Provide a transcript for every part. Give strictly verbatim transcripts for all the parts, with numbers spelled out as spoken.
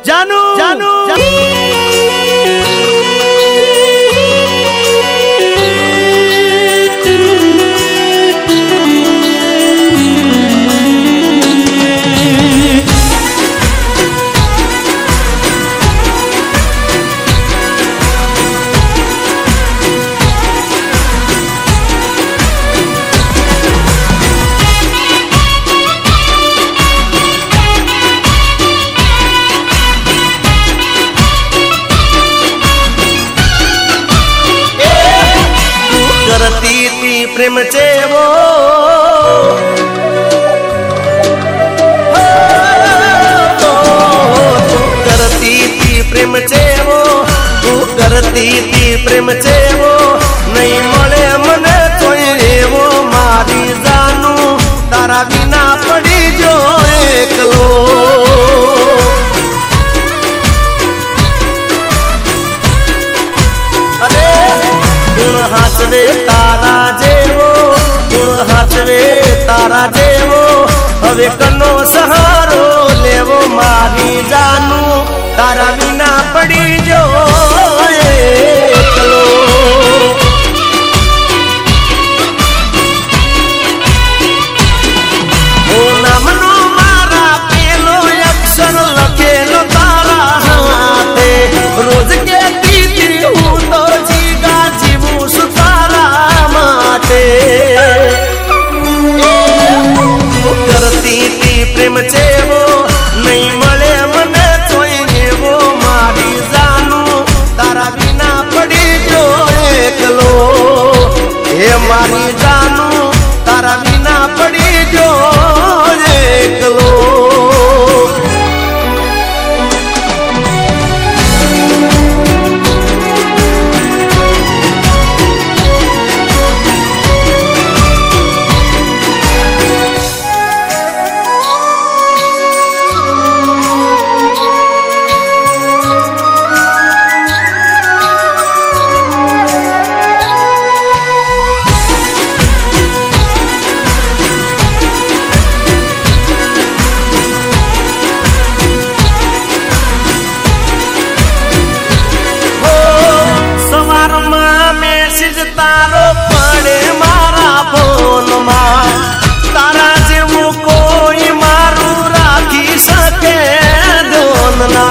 जानू जानू प्रेम चे वो तू करती थी प्रेम चे वो तू करती थी प्रेम चे वो नहीं मळे मने कोई एवो मारी जानू तारा बिना पड़ी जो एकलो अरे गुण हासवे तारा जेवो गुण हासवे तारा जेवो हवे कनो सहारो लेवो मारी जानू तारा बिना पड़ी जो एकलो ओ नामनो मारा पेलो अक्षर लखेलो तारा हाथे रोज के दीदी हूँ तो जीगा जीवू सुतारा माटे करती थी प्रेम चे वो नहीं मळे मने कोई एवो मारी जानू तारा बिना पड़ी जो एकलो हे मारी जानू तारा बिना पड़ी जो एकलो तारो पड़े मारा फोन मां तारा जेवू कोई मारू राखी सके दोनना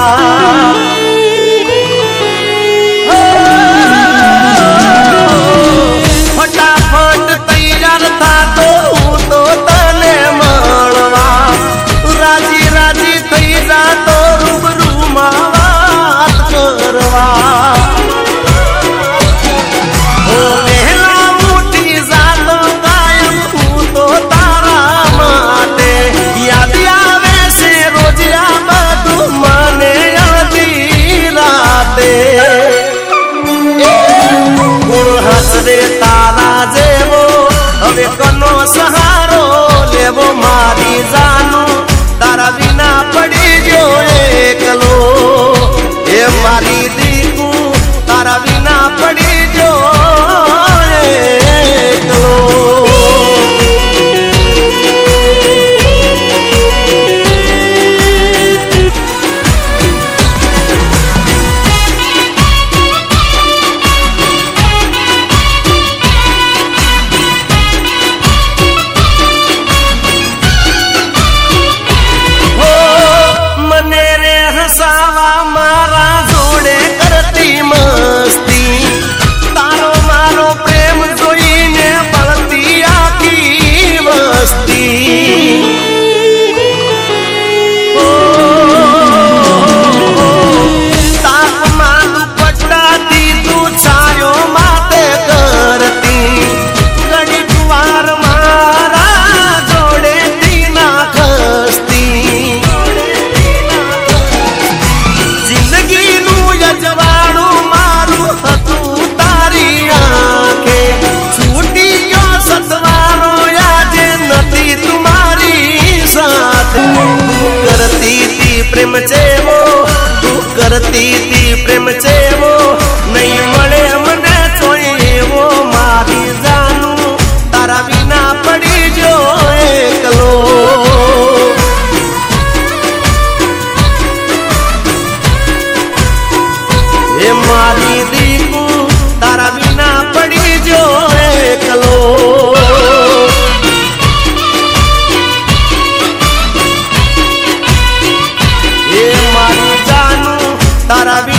फटाफट तैयार था तो हूँ तो तने मळवा राजी राजी थई जा तो रूबरू मां वात करवा हसरे तारा जेवो हवे कनो सहारो लेवो मारी जानू तारा बिना पड़ी जो एकलो हे मारी दीकू तारा बिना पड़ी जो एकलो मारा जोड़े करती मस्ती तारो मारो प्रेम जोईने बढ़ती आखी मस्ती ओ तापमान दुपट्टा दी तू छायो माते करती गड़ी कुवार मारा जोड़े दीना खस्ती जवाड़ू मारू हतू तारी आंखे छूटी गयो सतवारो याजे नदी तुम्हारी साथ तू करती थी प्रेम चे वो तू करती थी प्रेम चे वो नहीं मळे मने कोई एवो मारी जानू तारा बिना पड़ी जो एकलो ए मारी दीकू तारा बिना पड़ी जो एकलो ए मारी जानू तारा